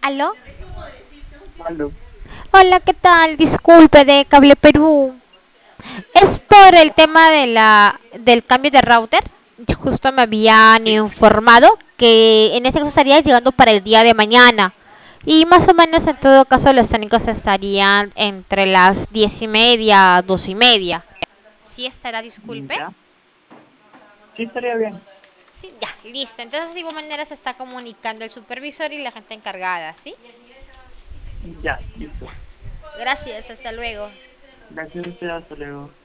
¿Aló? Aló. Hola, ¿qué tal? Disculpe de Cable Perú. Es por el tema del cambio de router. Justo me habían Sí, informado que en este caso estaría llegando para el día de mañana. Y más o menos en todo caso los técnicos estarían entre las 10:30, 12:30. ¿Sí estará, disculpe? ya. Sí, estaría bien. Sí, ya, listo. Entonces de igual manera se está comunicando el supervisor y la gente encargada, ¿sí? Ya, listo. Gracias, hasta luego. Gracias a usted, hasta luego.